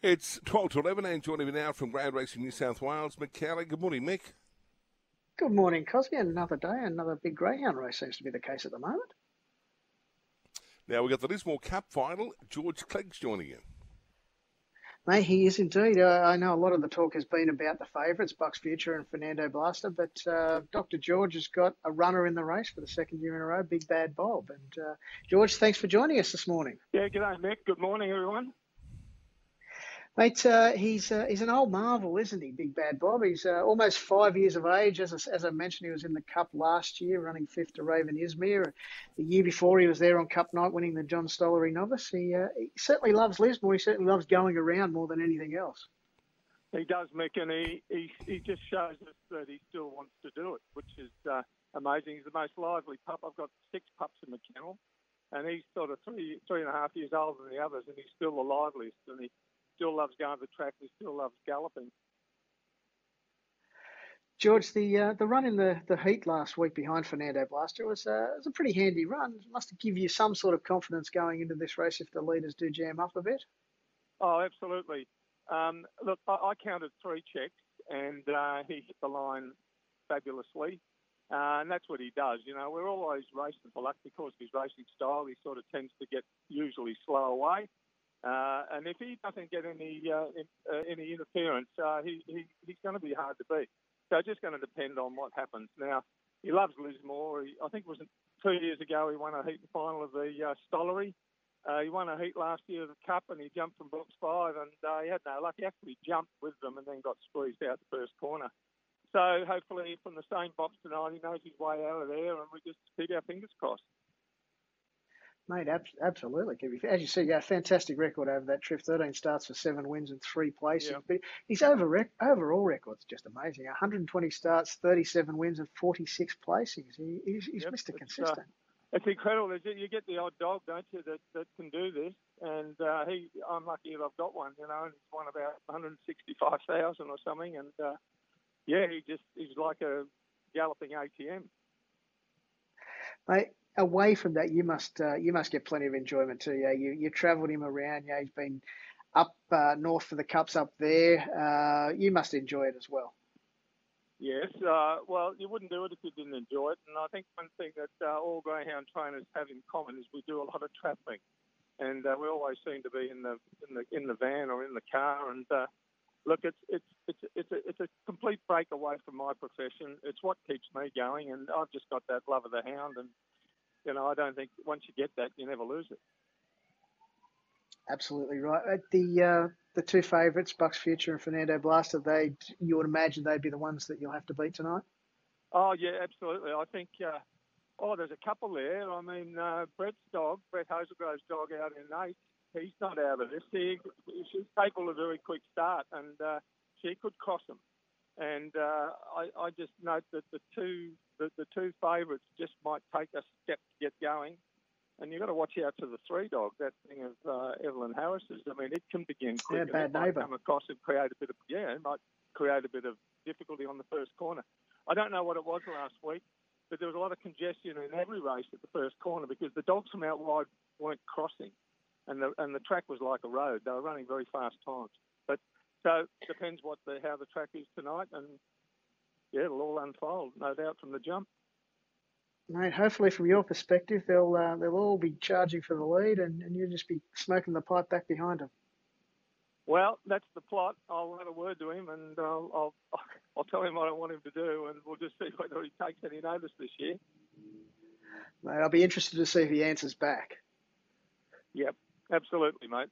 It's 12 to 11 and joining me now from Greyhound Racing New South Wales, Mick Cowley. Good morning, Mick. Good morning, Cosby. Another day, another big greyhound race seems to be the case at the moment. Now we've got the Lismore Cup final. George Clegg's joining you. Mate, he is indeed. I know a lot of the talk has been about the favourites, Bucks Future and Fernando Blaster, but Dr. George has got a runner in the race for the second year in a row, Big Bad Bob. And George, thanks for joining us this morning. Yeah, g'day, Mick. Good morning, everyone. Mate, he's an old marvel, isn't he, Big Bad Bob? He's almost 5 years of age. As I mentioned, he was in the Cup last year, running fifth to Raven Izmir. The year before, he was there on Cup night, winning the John Stollery Novice. He certainly loves Lismore. He certainly loves going around more than anything else. He does, Mick, and he just shows us that he still wants to do it, which is amazing. He's the most lively pup. I've got 6 pups in the kennel, and he's sort of three and a half years older than the others, and he's still the liveliest, and he still loves going to the track. He still loves galloping. George, the run in the heat last week behind Fernando Blaster was a pretty handy run. It must give you some sort of confidence going into this race if the leaders do jam up a bit. Oh, absolutely. Look, I counted 3 checks, and he hit the line fabulously. And that's what he does. You know, we're always racing for luck because of his racing style. He sort of tends to get usually slow away. And if he doesn't get any interference, he's going to be hard to beat. So it's just going to depend on what happens. Now, he loves Lismore. I think it was 2 years ago he won a heat final of the Stollery. He won a heat last year of the Cup, and he jumped from box 5, and he had no luck. He actually jumped with them and then got squeezed out the first corner. So hopefully from the same box tonight, he knows his way out of there, and we just keep our fingers crossed. Mate, absolutely. As you see, a fantastic record over that trip. 13 starts for 7 wins and 3 placings. Yeah. But his overall record's just amazing. 120 starts, 37 wins and 46 placings. He's Yep, Mr. Consistent. It's incredible. You get the odd dog, don't you, that can do this. And I'm lucky that I've got one, you know, and he's won about 165,000 or something. And, he's like a galloping ATM. Mate, away from that, you must get plenty of enjoyment too. Yeah, you travelled him around. Yeah, he's been up north for the Cups up there. You must enjoy it as well. Yes, well, you wouldn't do it if you didn't enjoy it. And I think one thing that all greyhound trainers have in common is we do a lot of travelling, and we always seem to be in the van or in the car. And look, it's a complete break away from my profession. It's what keeps me going, and I've just got that love of the hound. And you know, I don't think once you get that, you never lose it. Absolutely right. The 2 favourites, Bucks Future and Fernando Blaster, you would imagine they'd be the ones that you'll have to beat tonight? Oh, yeah, absolutely. I think, there's a couple there. I mean, Brett Hazelgrove's dog out in 8, he's not out of this. She's capable of a very quick start, and she could cross him. And I just note that the two favourites just might take a step to get going. And you've got to watch out for the 3 dog, that thing of Evelyn Harris's. I mean, it can begin quick. Yeah, bad neighbour. Come across and create it might create a bit of difficulty on the first corner. I don't know what it was last week, but there was a lot of congestion in every race at the first corner because the dogs from out wide weren't crossing, and the track was like a road. They were running very fast times. But so it depends how the track is tonight, and yeah, it'll all unfold, no doubt, from the jump. Mate, hopefully from your perspective, they'll all be charging for the lead, and you'll just be smoking the pipe back behind them. Well, that's the plot. I'll have a word to him, and I'll tell him what I want him to do, and we'll just see whether he takes any notice this year. Mate, I'll be interested to see if he answers back. Yep, absolutely, mate.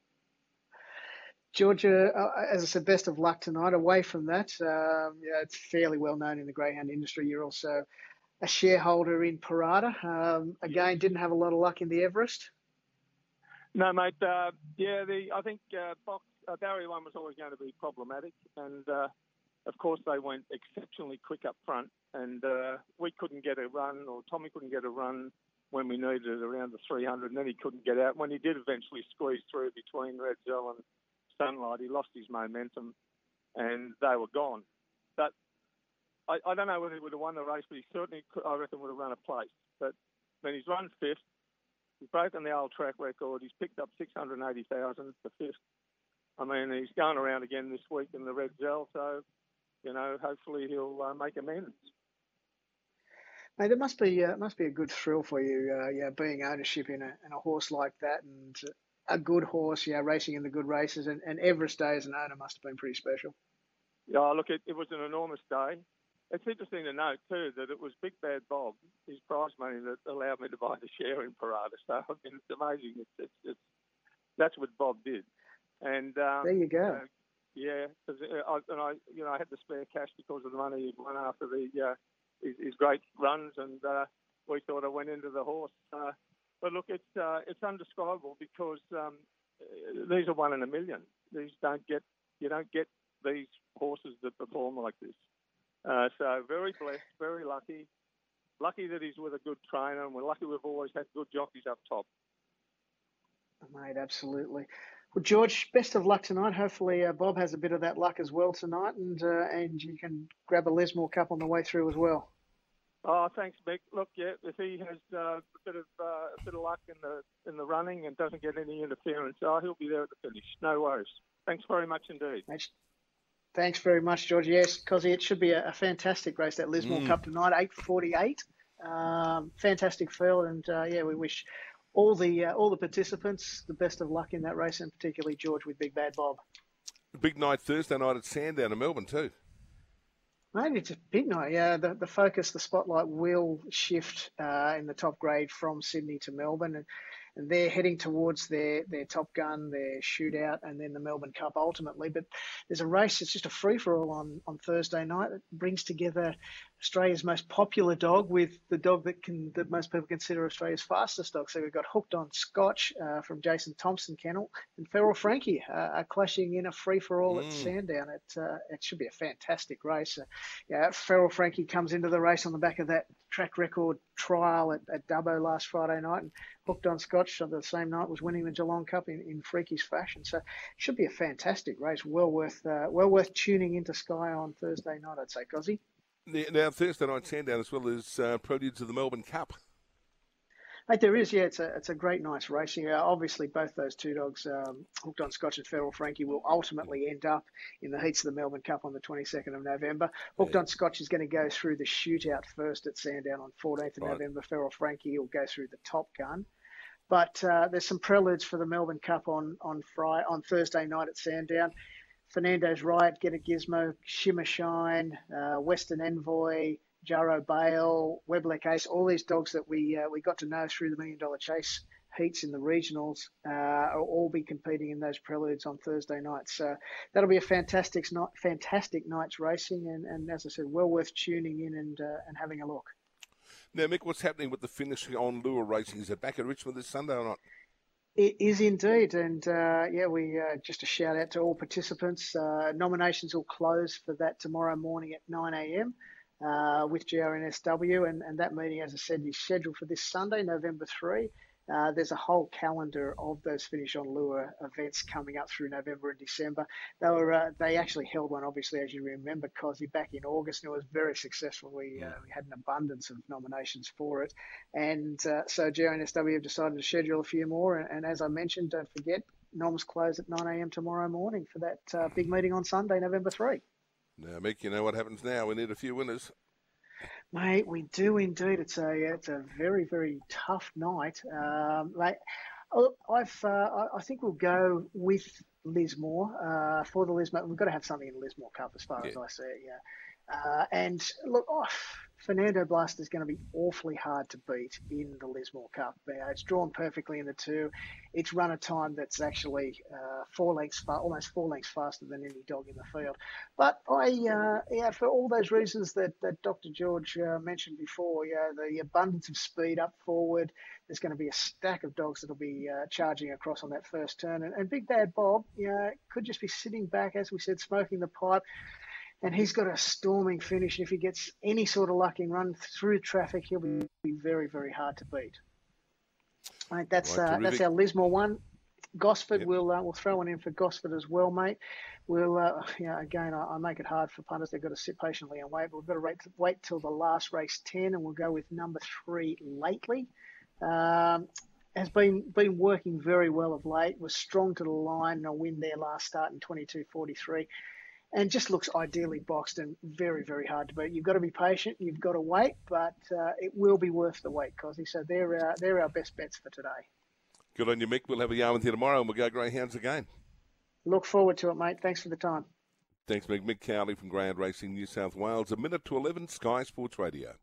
Georgia, as I said, best of luck tonight. Away from that, it's fairly well known in the greyhound industry. You're also a shareholder in Parada. Again, didn't have a lot of luck in the Everest. No, mate. I think Barrier 1 was always going to be problematic, and of course they went exceptionally quick up front, and we couldn't get a run, or Tommy couldn't get a run when we needed it around the 300, and then he couldn't get out. When he did eventually squeeze through between Red Zell and Sunlight, he lost his momentum, and they were gone. But I don't know whether he would have won the race, but he certainly, I reckon, would have run a place. But then he's run 5th. He's broken the old track record. He's picked up 680,000 for 5th. I mean, he's going around again this week in the Red Zell, so, hopefully he'll make amends. Mate, it must be a good thrill for you, being ownership in a horse like that, and a good horse, racing in the good races, and Everest Day as an owner must have been pretty special. Yeah, look, it was an enormous day. It's interesting to note too that it was Big Bad Bob, his prize money, that allowed me to buy the share in Parada. So I mean, it's amazing. It's that's what Bob did, and there you go. Yeah, because I had the spare cash because of the money he won after his great runs, and we thought I went into the horse. But look, it's undescribable because these are 1 in a million. You don't get these horses that perform like this. So very blessed, very lucky. Lucky that he's with a good trainer, and we're lucky we've always had good jockeys up top. Mate, absolutely. Well, George, best of luck tonight. Hopefully, Bob has a bit of that luck as well tonight, and you can grab a Lismore Cup on the way through as well. Oh, thanks, Mick. Look, if he has a bit of luck in the running and doesn't get any interference, he'll be there at the finish. No worries. Thanks very much indeed. Thanks very much, George. Yes, Cozzy, it should be a fantastic race, that Lismore Cup tonight, 8:48. Fantastic field, and we wish all the participants the best of luck in that race, and particularly George with Big Bad Bob. Big night Thursday night at Sandown in Melbourne too. Mate, it's a big night. Yeah, the focus, the spotlight will shift in the top grade from Sydney to Melbourne, and they're heading towards their Top Gun, their shootout, and then the Melbourne Cup ultimately. But there's a race, it's just a free-for-all on Thursday night that brings together Australia's most popular dog with the dog that most people consider Australia's fastest dog. So we've got Hooked on Scotch from Jason Thompson Kennel, and Feral Frankie are clashing in a free-for-all at Sandown. It should be a fantastic race. Feral Frankie comes into the race on the back of that track record trial at Dubbo last Friday night, and Hooked on Scotch on the same night was winning the Geelong Cup in freakish fashion. So it should be a fantastic race. Well worth tuning into Sky on Thursday night, I'd say, Cozzy. Now, Thursday night Sandown as well as prelude to the Melbourne Cup. Mate, there is, yeah. It's a great, nice racing. Obviously, both those two dogs, Hooked on Scotch and Feral Frankie, will ultimately end up in the heats of the Melbourne Cup on the 22nd of November. Hooked on Scotch is going to go through the shootout first at Sandown on 14th of November. Feral Frankie will go through the Top Gun. But there's some preludes for the Melbourne Cup on Thursday night at Sandown. Fernando's Riot, Get a Gizmo, Shimmer Shine, Western Envoy, Jarrow Bale, Weblek Ace, all these dogs that we got to know through the $1 Million Chase heats in the regionals will all be competing in those preludes on Thursday night. So that'll be a fantastic night's racing, and as I said, well worth tuning in and having a look. Now, Mick, what's happening with the finish on lure racing? Is it back at Richmond this Sunday or not? It is indeed, and we just a shout out to all participants. Nominations will close for that tomorrow morning at 9 a.m. With GRNSW, and that meeting, as I said, is scheduled for this Sunday, November 3. There's a whole calendar of those Finish on Lure events coming up through November and December. They actually held one, obviously, as you remember, Cozzy, back in August, and it was very successful. We had an abundance of nominations for it. And so GRNSW have decided to schedule a few more. And as I mentioned, don't forget, noms close at 9 a.m. tomorrow morning for that big meeting on Sunday, November 3. Now, Mick, you know what happens now. We need a few winners. Mate, we do indeed. It's a very, very tough night. I think we'll go with Lismore for the Lismore. We've got to have something in the Lismore Cup as far as I see it. Yeah. And look, Fernando Blast is going to be awfully hard to beat in the Lismore Cup. It's drawn perfectly in the 2. It's run a time that's actually almost 4 lengths faster than any dog in the field. But for all those reasons that Dr. George mentioned before, the abundance of speed up forward, there's going to be a stack of dogs that'll be charging across on that first turn. And Big Bad Bob, could just be sitting back, as we said, smoking the pipe. And he's got a storming finish. If he gets any sort of luck in run through traffic, he'll be very, very hard to beat. Mate, that's our Lismore one. Gosford, we'll throw one in for Gosford as well, mate. We'll again, I make it hard for punters. They've got to sit patiently and wait. But we've got to wait till the last race 10, and we'll go with number 3, Lately. has been working very well of late. Was strong to the line and a win there last start in 22.43. And just looks ideally boxed and very, very hard to beat. You've got to be patient. You've got to wait, but it will be worth the wait, Cosy. So they're our best bets for today. Good on you, Mick. We'll have a yarn with you tomorrow, and we'll go greyhounds again. Look forward to it, mate. Thanks for the time. Thanks, Mick. Mick Cowley from Greyhound Racing, New South Wales. 1 minute to 11, Sky Sports Radio.